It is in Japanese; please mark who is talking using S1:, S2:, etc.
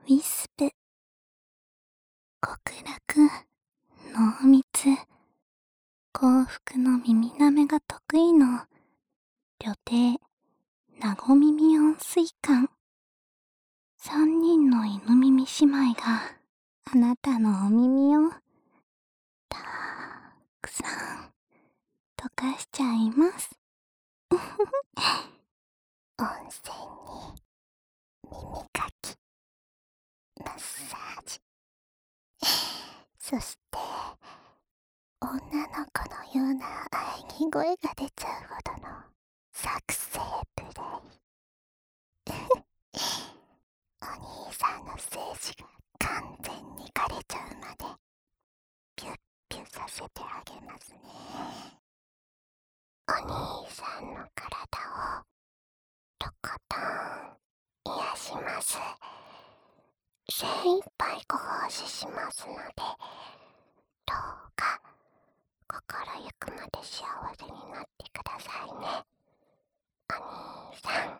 S1: ウィスプ、極楽、濃密、幸福の耳なめが得意の旅程、なご耳温水館。三人の犬耳姉妹があなたのお耳をたくさん溶かしちゃいます。温泉に耳かき、マッサージ、そして女の子のような喘ぎ声が出ちゃうほどの作成プレイ。お兄さんの精子が完全に枯れちゃうまでピュッピュさせてあげますね。お兄さんの体をとことん癒します。精一杯ご奉仕しますので、どうか心ゆくまで幸せになってくださいね。お兄さん、